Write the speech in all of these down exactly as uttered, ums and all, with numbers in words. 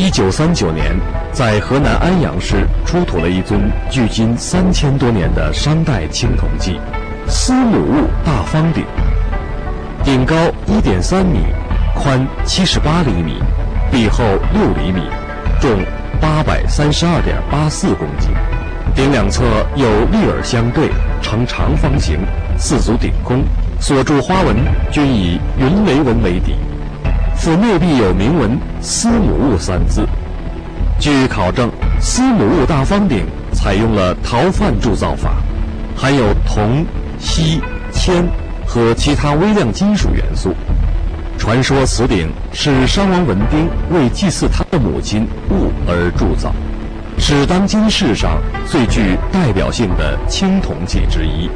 一九三九年，在河南安阳市出土了一尊距今三千多年的商代青铜器——司母戊大方鼎。鼎高一点三米，宽七十八厘米，壁厚六厘米，重八百三十二点八四公斤。鼎两侧有立耳相对，呈长方形，四足鼎空，所铸花纹均以云雷纹为底。腹内壁有铭文“司母戊”三字。据考证，司母戊大方鼎采用了陶范铸造法，含有铜、锡、铅和其他微量金属元素。传说此鼎是商王文丁为祭祀他的母亲戊而铸造，是当今世上最具代表性的青铜器之一。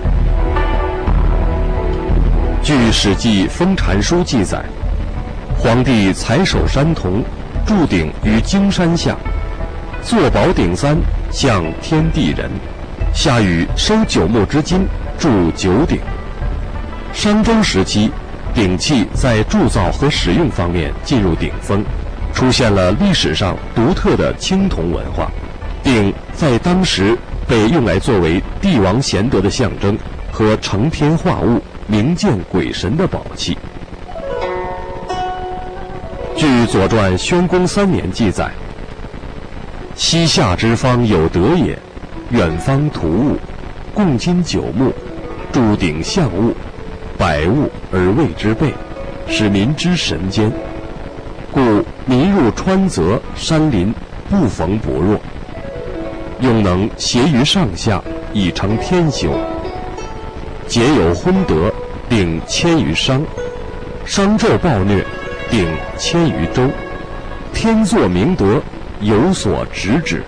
据《史记·封禅书》记载，皇帝采首山铜，铸鼎于荆山下，坐宝鼎三，向天地人。下禹收九牧之金，铸九鼎。商周时期，鼎器在铸造和使用方面进入顶峰，出现了历史上独特的青铜文化。鼎在当时被用来作为帝王贤德的象征和承天化物、明鉴鬼神的宝器。据《左传·宣公三年》记载，西夏之方有德也，远方图物，共金九牧，铸鼎象物，百物而谓之备，使民之神间。故民入川泽山林，不逢不弱，用能协于上下，以成天修。皆有昏德，鼎迁于商；商纣暴虐，鼎迁于周。天作明德，有所直指。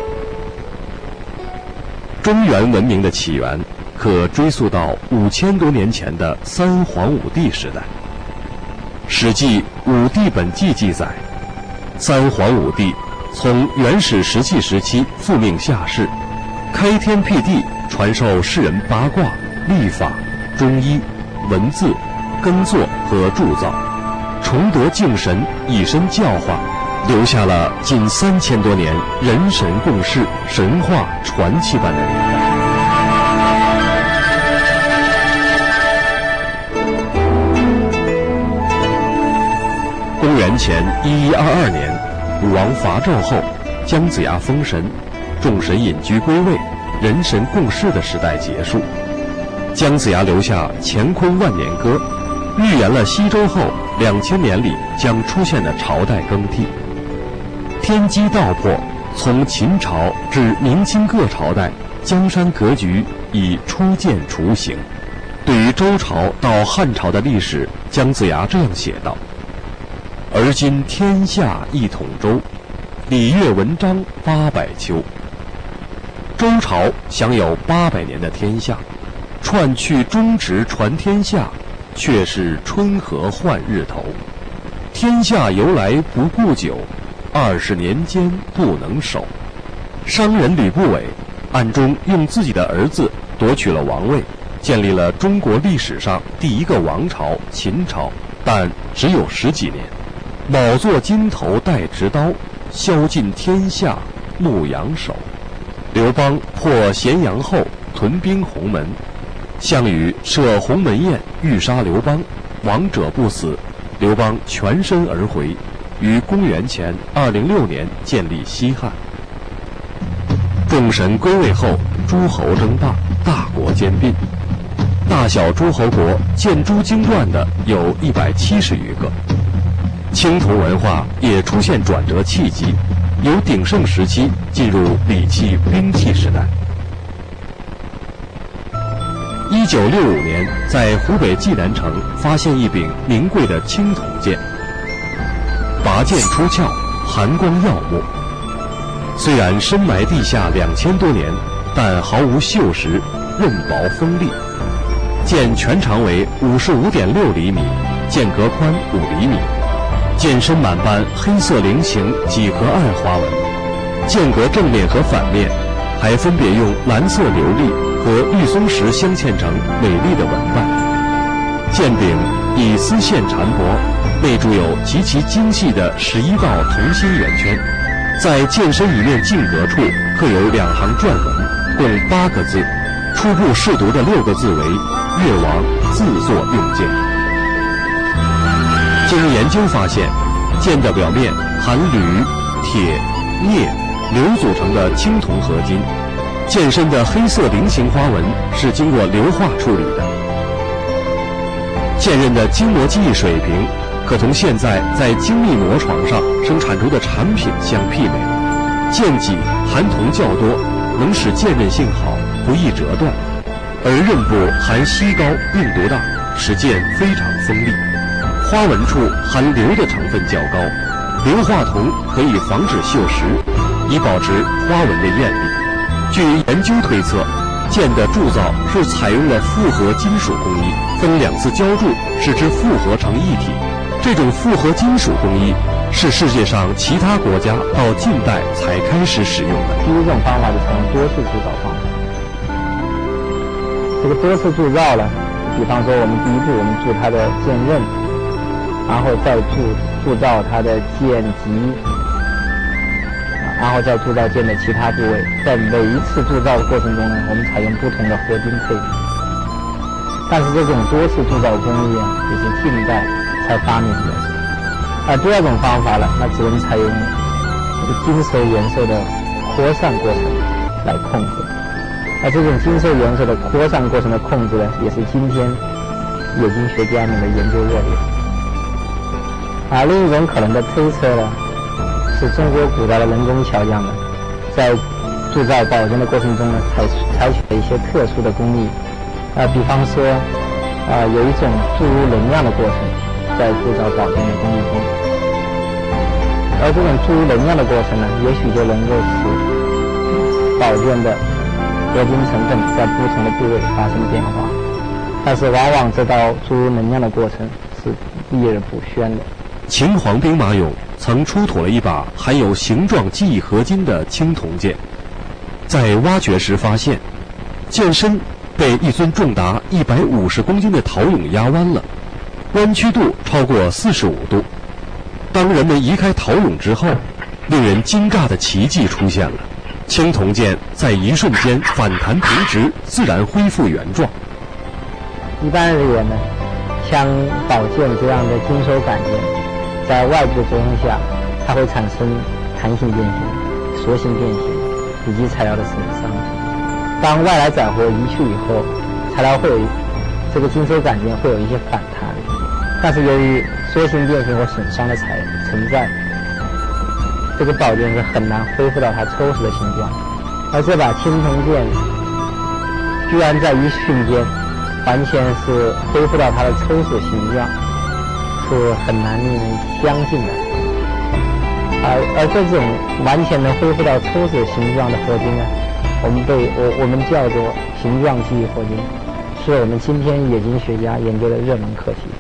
中原文明的起源可追溯到五千多年前的三皇五帝时代。《史记·武帝本纪》记载，三皇五帝从原始石器时期复命下世，开天辟地，传授世人八卦、历法、中医、文字、耕作和铸造，崇德敬神，以身教化，留下了近三千多年人神共事、神话传奇般的年代。公元前一一二二年，武王伐纣后，姜子牙封神，众神隐居归位，人神共事的时代结束。姜子牙留下《乾坤万年歌》，预言了西周后两千年里将出现的朝代更替。天机道破，从秦朝至明清各朝代，江山格局已初见雏形。对于周朝到汉朝的历史，姜子牙这样写道：而今天下一统周，礼乐文章八百秋。周朝享有八百年的天下，串去中直传天下，却是春和换日头。天下由来不顾久，二十年间不能守。商人吕不韦暗中用自己的儿子夺取了王位，建立了中国历史上第一个王朝秦朝，但只有十几年。卯作金头带直刀，削尽天下牧羊手。刘邦破咸阳后屯兵鸿门，项羽设鸿门宴欲杀刘邦，王者不死，刘邦全身而回，于公元前二零六年建立西汉。众神归位后，诸侯争霸，大国兼并。大小诸侯国建诸经传的有一百七十余个。青铜文化也出现转折契机，由鼎盛时期进入礼器兵器时代。一九六五年，在湖北济南城发现一柄名贵的青铜剑，拔剑出鞘，寒光耀目。虽然深埋地下两千多年，但毫无锈蚀，刃薄锋利。剑全长为五十五点六厘米，剑格宽五厘米。剑身满斑黑色菱形几何案花纹，剑格正面和反面还分别用蓝色琉璃和绿松石镶嵌成美丽的纹瓣。剑柄以丝线缠帛， 内铸有极其精细的十一道同心圆圈，在剑身一面径格处刻有两行篆文，共八个字，初步试读的六个字为“越王自作用剑”。经研究发现，剑的表面含铝、铁、镍、硫组成的青铜合金，剑身的黑色菱形花纹是经过硫化处理的。剑刃的精磨技艺水平可同现在在精密磨床上生产出的产品相媲美。剑脊含铜较多，能使剑刃性好，不易折断；而刃部含锡膏，硬度大，使剑非常锋利。花纹处含硫的成分较高，硫化铜可以防止锈蚀，以保持花纹的艳丽。据研究推测，剑的铸造是采用了复合金属工艺，分两次浇铸，使之复合成一体。这种复合金属工艺是世界上其他国家到近代才开始使用的。 第一种方法是采用多次铸造方法。这个多次铸造呢，比方说我们第一步我们铸它的剑刃，然后再铸铸造它的剑脊，然后再铸造剑的其他部位。在每一次铸造的过程中呢，我们采用不同的合金配比。但是这种多次铸造工艺啊，也是近代才发明的。而第二种方法呢，那只能采用这个金色元素的扩散过程来控制。而这种金色元素的扩散过程的控制呢，也是今天冶金学家们的研究热点。而另一种可能的推测呢，是中国古代的人工巧匠们在铸造宝剑的过程中呢，采采取了一些特殊的工艺。啊，比方说，啊，有一种注入能量的过程，在铸造宝剑的工艺中，而这种注入能量的过程呢，也许就能够使宝剑的合金成分在不同的部位发生变化，但是往往这道注入能量的过程是秘而不宣的。 秦皇兵马俑曾出土了一把含有形状记忆合金的青铜剑，在挖掘时发现，剑身被一尊重达一百五十公斤的陶俑压弯了，弯曲度超过四十五度。当人们移开陶俑之后，令人惊讶的奇迹出现了，青铜剑在一瞬间反弹平直，自然恢复原状。 一般而言呢，像宝剑这样的金属杆件，在外部作用下，它会产生弹性变形、塑性变形以及材料的损伤。当外来载荷移去以后，材料会有这个金属杆件会有一些反弹，但是由于塑性变形和损伤的材存在，这个宝剑是很难恢复到它抽实的形状。而这把青铜剑居然在一瞬间完全是恢复到它的抽实形状，是很难令人相信的。而而这种完全能恢复到抽实形状的合金呢，我们被我我们叫做形状记忆合金，是我们今天冶金学家研究的热门课题。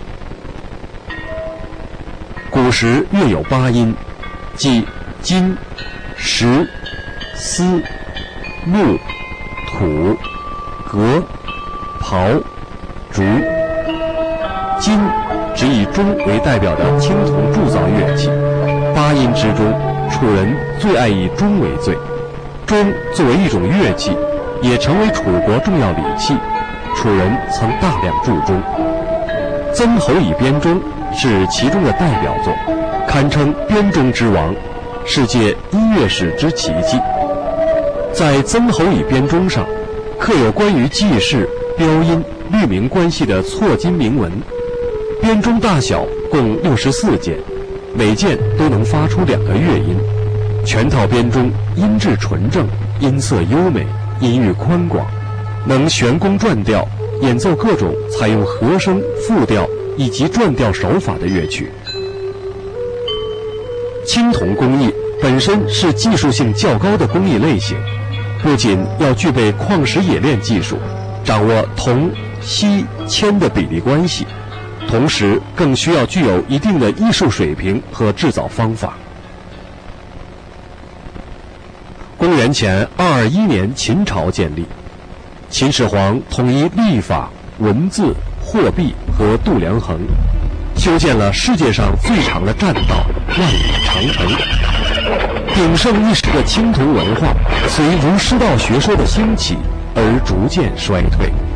古时乐有八音，即金、石、丝、木、土、革、刨、竹。金指以钟为代表的青铜铸造乐器，八音之中，楚人最爱以钟为最。钟作为一种乐器，也成为楚国重要礼器，楚人曾大量铸钟。曾侯乙编钟是其中的代表作，堪称编钟之王，世界音乐史之奇迹。在曾侯乙编钟上，刻有关于记事、标音、律名关系的错金铭文。编钟大小共六十四件，每件都能发出两个乐音。全套编钟音质纯正，音色优美，音域宽广，能悬弓转调，演奏各种采用和声、复调以及转调手法的乐曲。青铜工艺本身是技术性较高的工艺类型，不仅要具备矿石冶炼技术，掌握铜、锡、铅的比例关系，同时更需要具有一定的艺术水平和制造方法。公元前二二一年，秦朝建立，秦始皇统一历法、文字、货币和度量衡， 修建了世界上最长的栈道万里长城。鼎盛一时的青铜文化，随儒释道学说的兴起而逐渐衰退。